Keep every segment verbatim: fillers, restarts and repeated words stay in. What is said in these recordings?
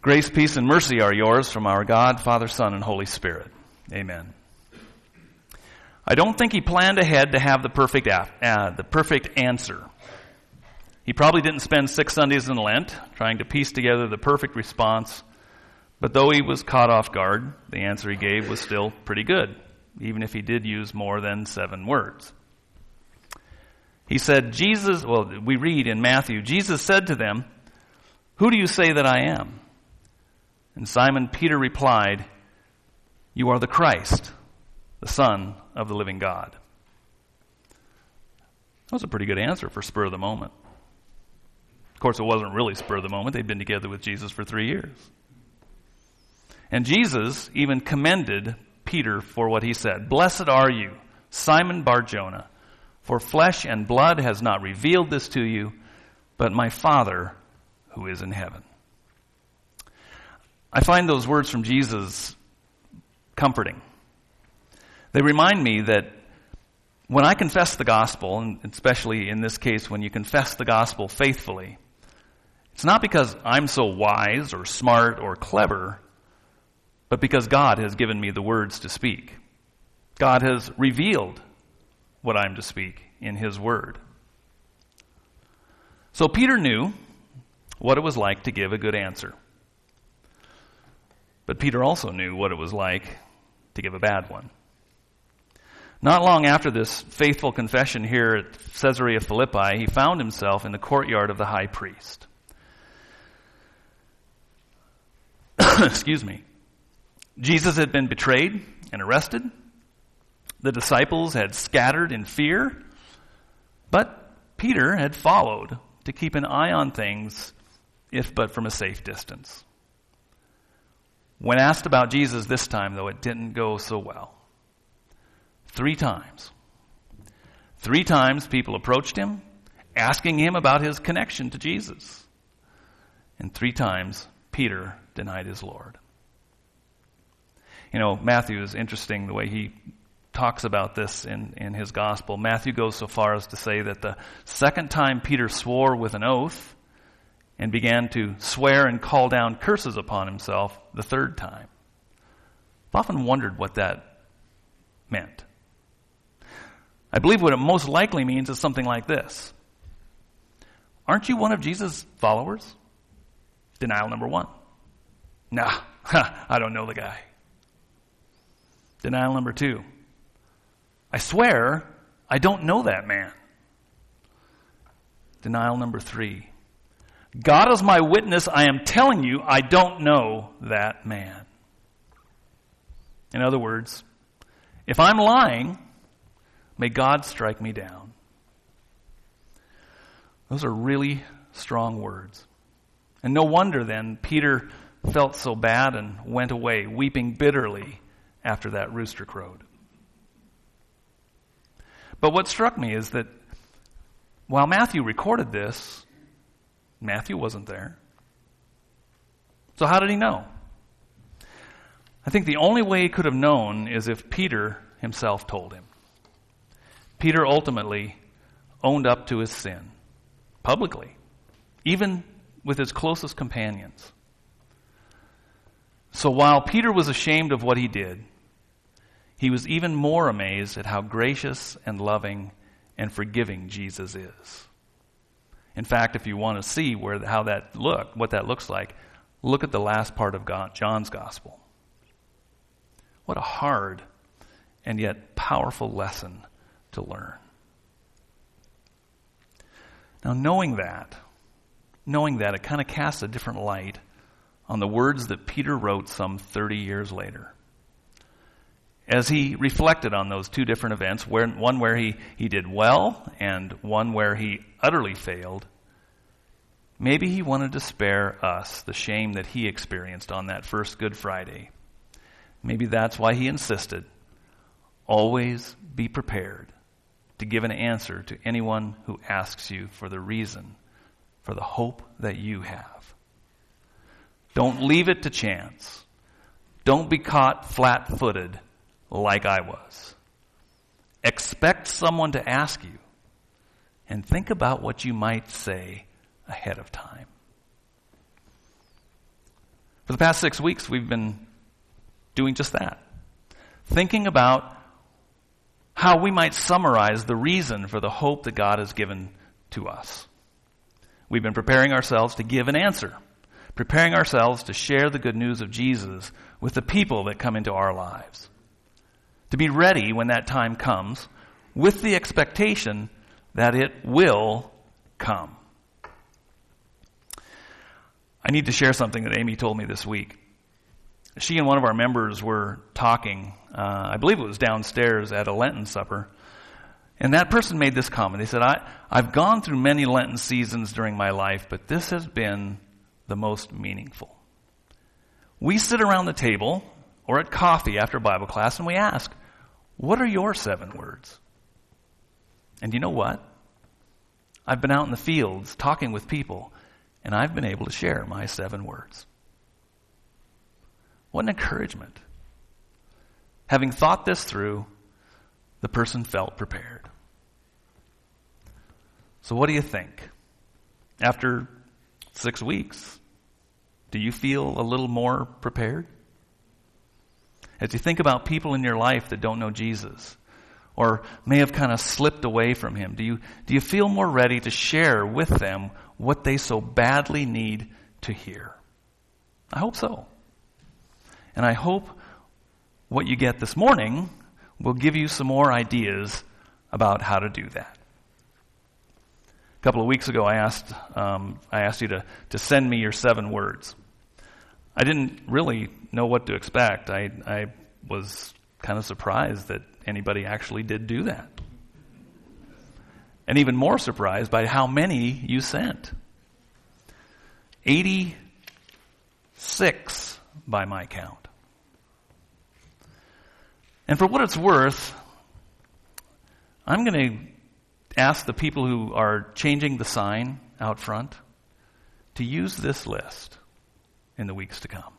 Grace, peace, and mercy are yours from our God, Father, Son, and Holy Spirit. Amen. I don't think he planned ahead to have the perfect af- uh, the perfect answer. He probably didn't spend six Sundays in Lent trying to piece together the perfect response, but though he was caught off guard, the answer he gave was still pretty good, even if he did use more than seven words. He said, Jesus, well, we read in Matthew, Jesus said to them, "Who do you say that I am?" And Simon Peter replied, "You are the Christ, the Son of the living God." That was a pretty good answer for spur of the moment. Of course, it wasn't really spur of the moment. They'd been together with Jesus for three years. And Jesus even commended Peter for what he said. "Blessed are you, Simon Bar-Jonah, for flesh and blood has not revealed this to you, but my Father who is in heaven." I find those words from Jesus comforting. They remind me that when I confess the gospel, and especially in this case when you confess the gospel faithfully, it's not because I'm so wise or smart or clever, but because God has given me the words to speak. God has revealed what I'm to speak in his word. So Peter knew what it was like to give a good answer. But Peter also knew what it was like to give a bad one. Not long after this faithful confession here at Caesarea Philippi, he found himself in the courtyard of the high priest. Excuse me. Jesus had been betrayed and arrested. The disciples had scattered in fear. But Peter had followed to keep an eye on things, if but from a safe distance. When asked about Jesus this time, though, it didn't go so well. Three times. Three times people approached him, asking him about his connection to Jesus. And three times Peter denied his Lord. You know, Matthew is interesting the way he talks about this in, in his gospel. Matthew goes so far as to say that the second time Peter swore with an oath and began to swear and call down curses upon himself the third time. I've often wondered what that meant. I believe what it most likely means is something like this. Aren't you one of Jesus' followers? Denial number one. Nah, I don't know the guy. Denial number two. I swear I don't know that man. Denial number three. God is my witness, I am telling you, I don't know that man. In other words, if I'm lying, may God strike me down. Those are really strong words. And no wonder then Peter felt so bad and went away, weeping bitterly after that rooster crowed. But what struck me is that while Matthew recorded this, Matthew wasn't there. So how did he know? I think the only way he could have known is if Peter himself told him. Peter ultimately owned up to his sin, publicly, even with his closest companions. So while Peter was ashamed of what he did, he was even more amazed at how gracious and loving and forgiving Jesus is. In fact, if you want to see where how that look, what that looks like, look at the last part of God, John's gospel. What a hard and yet powerful lesson to learn. Now, knowing that, knowing that, it kind of casts a different light on the words that Peter wrote some thirty years later. As he reflected on those two different events, where, one where he, he did well and one where he utterly failed, maybe he wanted to spare us the shame that he experienced on that first Good Friday. Maybe that's why he insisted, always be prepared to give an answer to anyone who asks you for the reason for the hope that you have. Don't leave it to chance. Don't be caught flat-footed like I was. Expect someone to ask you, and think about what you might say ahead of time. For the past six weeks, we've been doing just that. Thinking about how we might summarize the reason for the hope that God has given to us. We've been preparing ourselves to give an answer, preparing ourselves to share the good news of Jesus with the people that come into our lives. To be ready when that time comes with the expectation that it will come. I need to share something that Amy told me this week. She and one of our members were talking, uh, I believe it was downstairs at a Lenten supper, and that person made this comment. They said, I, I've gone through many Lenten seasons during my life, but this has been the most meaningful. We sit around the table or at coffee after Bible class and we ask, what are your seven words? And you know what? I've been out in the fields talking with people, and I've been able to share my seven words. What an encouragement. Having thought this through, the person felt prepared. So what do you think? After six weeks, do you feel a little more prepared? As you think about people in your life that don't know Jesus, or may have kind of slipped away from him, do you, do you feel more ready to share with them what they so badly need to hear? I hope so. And I hope what you get this morning will give you some more ideas about how to do that. A couple of weeks ago, I asked um, I asked you to, to send me your seven words. I didn't really know what to expect. I, I was kind of surprised that anybody actually did do that. And even more surprised by how many you sent. eighty-six by my count. And for what it's worth, I'm going to ask the people who are changing the sign out front to use this list in the weeks to come.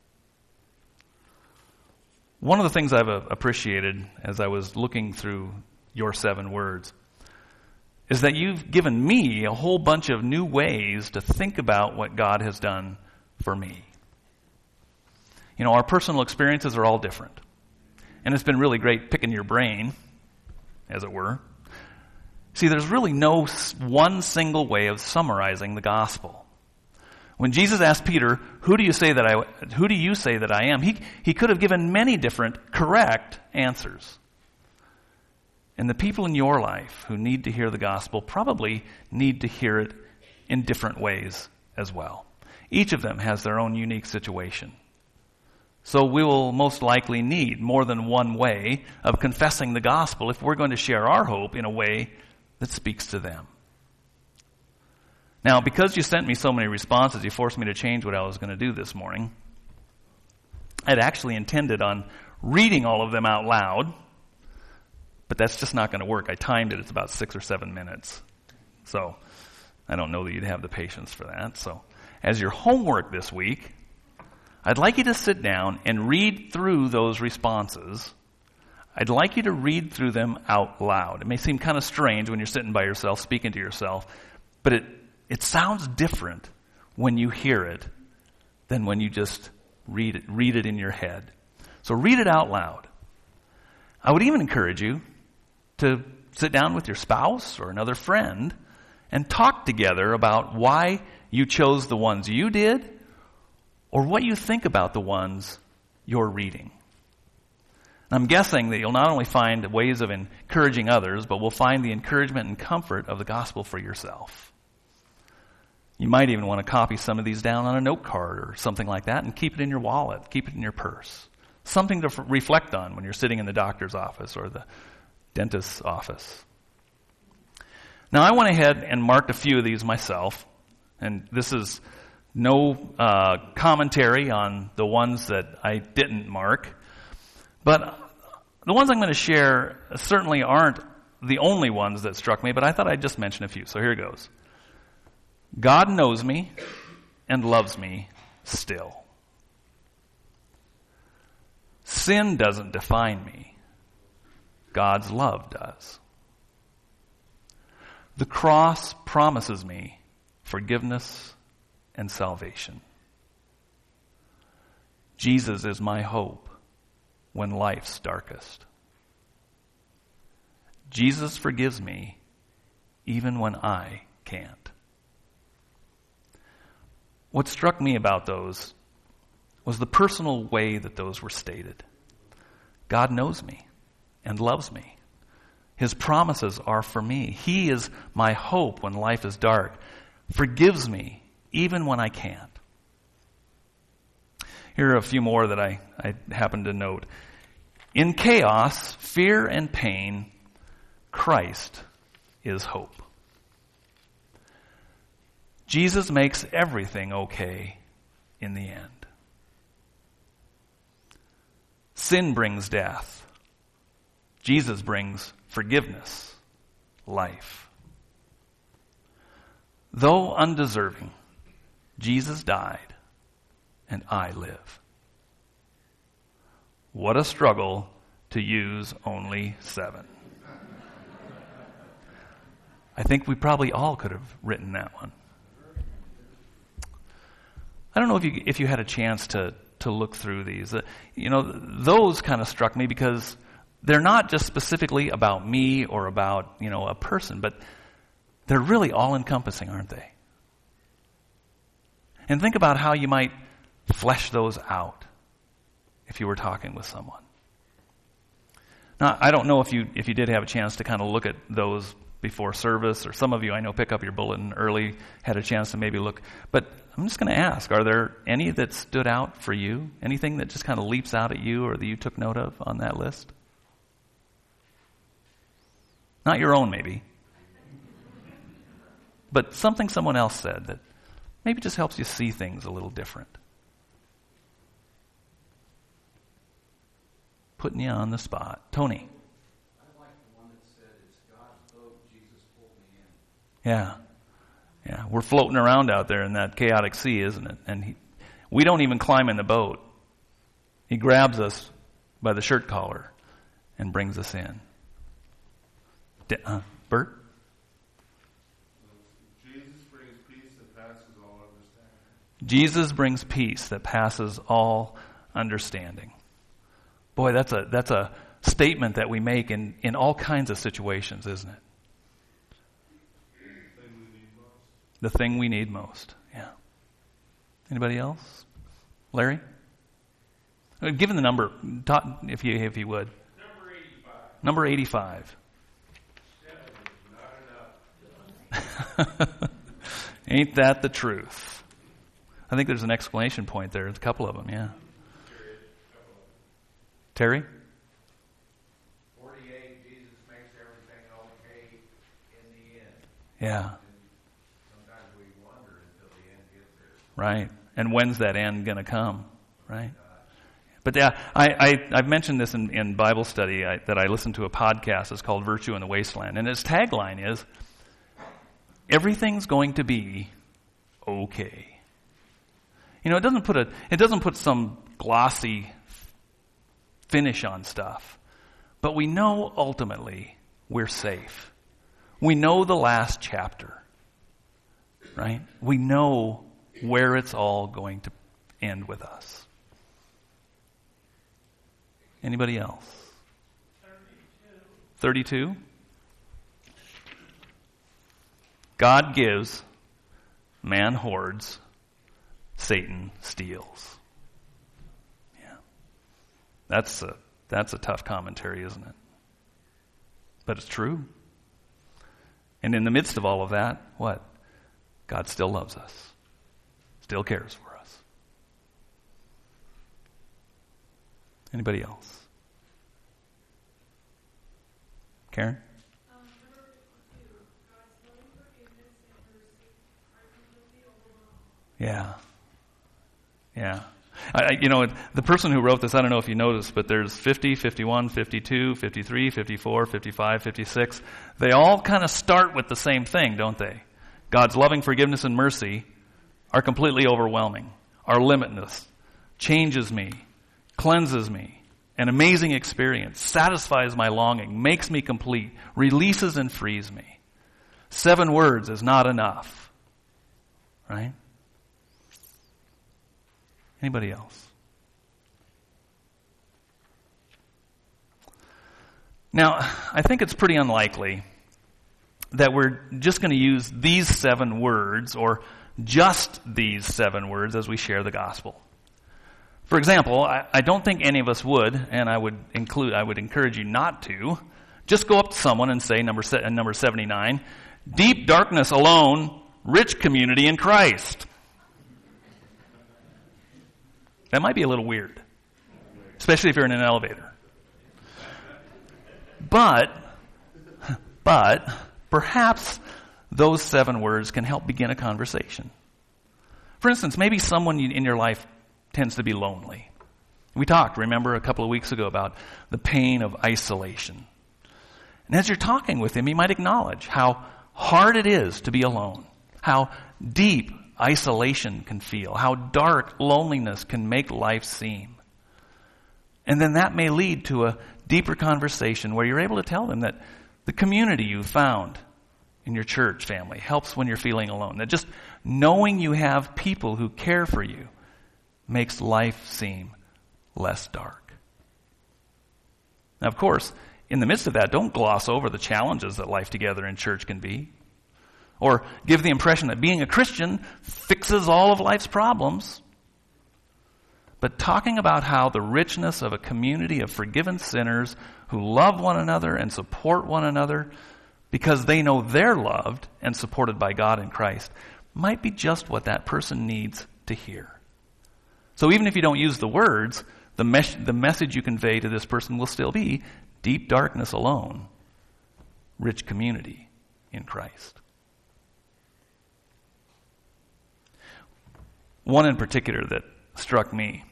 One of the things I've appreciated as I was looking through your seven words is that you've given me a whole bunch of new ways to think about what God has done for me. You know, our personal experiences are all different. And it's been really great picking your brain, as it were. See, there's really no one single way of summarizing the gospel. When Jesus asked Peter, "Who do you say that I who do you say that I am?" He he could have given many different correct answers. And the people in your life who need to hear the gospel probably need to hear it in different ways as well. Each of them has their own unique situation. So we will most likely need more than one way of confessing the gospel if we're going to share our hope in a way that speaks to them. Now, because you sent me so many responses, you forced me to change what I was going to do this morning. I'd actually intended on reading all of them out loud, but that's just not going to work. I timed it. It's about six or seven minutes. So I don't know that you'd have the patience for that. So as your homework this week, I'd like you to sit down and read through those responses. I'd like you to read through them out loud. It may seem kind of strange when you're sitting by yourself, speaking to yourself, but it, it sounds different when you hear it than when you just read it, read it in your head. So read it out loud. I would even encourage you to sit down with your spouse or another friend and talk together about why you chose the ones you did, or what you think about the ones you're reading. I'm guessing that you'll not only find ways of encouraging others, but will find the encouragement and comfort of the gospel for yourself. You might even want to copy some of these down on a note card or something like that and keep it in your wallet, keep it in your purse. Something to f- reflect on when you're sitting in the doctor's office or the dentist's office. Now, I went ahead and marked a few of these myself, and this is no uh, commentary on the ones that I didn't mark. But the ones I'm going to share certainly aren't the only ones that struck me, but I thought I'd just mention a few. So here goes. God knows me and loves me still. Sin doesn't define me. God's love does. The cross promises me forgiveness and salvation. Jesus is my hope when life's darkest. Jesus forgives me even when I can't. What struck me about those was the personal way that those were stated. God knows me and loves me. His promises are for me. He is my hope when life is dark, forgives me even when I can't. Here are a few more that I, I happen to note. In chaos, fear, and pain, Christ is hope. Jesus makes everything okay in the end. Sin brings death. Jesus brings forgiveness, life. Though undeserving, Jesus died and I live. What a struggle to use only seven. I think we probably all could have written that one. I don't know if you if you had a chance to to look through these. Uh, you know, those kind of struck me because they're not just specifically about me or about, you know, a person, but they're really all-encompassing, aren't they? And think about how you might flesh those out if you were talking with someone. Now, I don't know if you if you did have a chance to kind of look at those before service, or some of you I know pick up your bulletin early, had a chance to maybe look. But I'm just going to ask, are there any that stood out for you? Anything that just kind of leaps out at you or that you took note of on that list? Not your own, maybe. But something someone else said that maybe just helps you see things a little different. Putting you on the spot. Tony. I like the one that said, it's God's boat, Jesus pulled me in. Yeah. Yeah. We're floating around out there in that chaotic sea, isn't it? And he, we don't even climb in the boat. He grabs us by the shirt collar and brings us in. D- uh, Bert? Jesus brings peace that passes all understanding. Jesus brings peace that passes all understanding. Boy, that's a that's a statement that we make in, in all kinds of situations, isn't it? The thing we need most. The thing we need most. Yeah. Anybody else? Larry? Uh, Given the number, talk, if you if you would. Number eighty-five. Number eighty-five. Seven is not enough. Ain't that the truth? I think there's an exclamation point there. There's a couple of them, yeah. Terry? forty-eight, Jesus makes everything okay in the end. Yeah, And sometimes we wonder until the end gets there. right. And when's that end going to come, right? But yeah, I, I, I've mentioned this in, in Bible study I, that I listened to a podcast. It's called Virtue in the Wasteland. And its tagline is, everything's going to be okay. You know, it doesn't put a it doesn't put some glossy finish on stuff. But we know ultimately we're safe. We know the last chapter. Right? We know where it's all going to end with us. Anybody else? thirty-two. thirty-two? God gives, man hoards, Satan steals. Yeah. That's a, that's a tough commentary, isn't it? But it's true. And in the midst of all of that, what? God still loves us. Still cares for us. Anybody else? Karen? Yeah. Yeah. I, I, you know, the person who wrote this, I don't know if you noticed, but there's fifty, fifty-one, fifty-two, fifty-three, fifty-four, fifty-five, fifty-six. They all kind of start with the same thing, don't they? God's loving forgiveness and mercy are completely overwhelming, are limitless, changes me, cleanses me, an amazing experience, satisfies my longing, makes me complete, releases and frees me. Seven words is not enough, right? Anybody else? Now, I think it's pretty unlikely that we're just going to use these seven words or just these seven words as we share the gospel. For example, I, I don't think any of us would, and I would include, I would encourage you not to, just go up to someone and say, number se- number seventy-nine, deep darkness alone, rich community in Christ. That might be a little weird, especially if you're in an elevator. But, but, perhaps those seven words can help begin a conversation. For instance, maybe someone in your life tends to be lonely. We talked, remember, a couple of weeks ago about the pain of isolation. And as you're talking with him, you might acknowledge how hard it is to be alone, how deep isolation can feel, how dark loneliness can make life seem. And then that may lead to a deeper conversation where you're able to tell them that the community you found in your church family helps when you're feeling alone. That just knowing you have people who care for you makes life seem less dark. Now, of course, in the midst of that, don't gloss over the challenges that life together in church can be, or give the impression that being a Christian fixes all of life's problems. But talking about how the richness of a community of forgiven sinners who love one another and support one another because they know they're loved and supported by God in Christ might be just what that person needs to hear. So even if you don't use the words, the, mes- the message you convey to this person will still be deep darkness alone, rich community in Christ. One in particular that struck me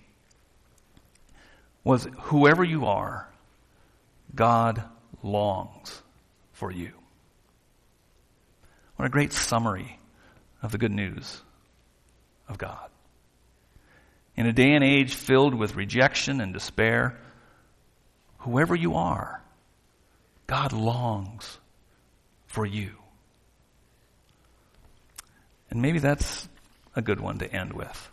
was, whoever you are, God longs for you. What a great summary of the good news of God. In a day and age filled with rejection and despair, whoever you are, God longs for you. And maybe that's a good one to end with.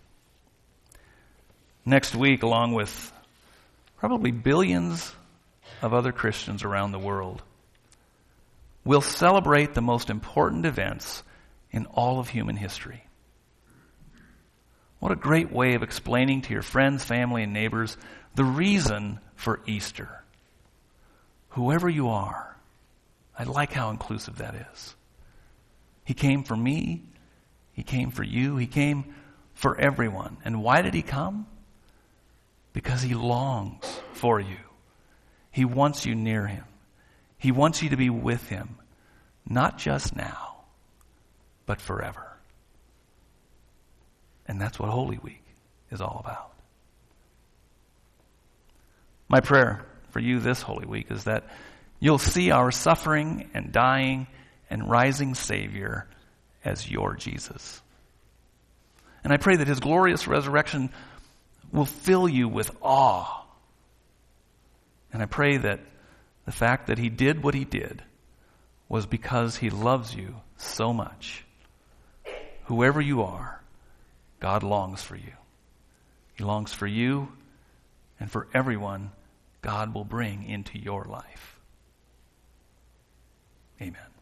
Next week, along with probably billions of other Christians around the world, we'll celebrate the most important events in all of human history. What a great way of explaining to your friends, family, and neighbors the reason for Easter. Whoever you are, I like how inclusive that is. He came for me. He came for you. He came for everyone. And why did he come? Because he longs for you. He wants you near him. He wants you to be with him, not just now, but forever. And that's what Holy Week is all about. My prayer for you this Holy Week is that you'll see our suffering and dying and rising Savior as your Jesus. And I pray that his glorious resurrection will fill you with awe. And I pray that the fact that he did what he did was because he loves you so much. Whoever you are, God longs for you. He longs for you and for everyone God will bring into your life. Amen.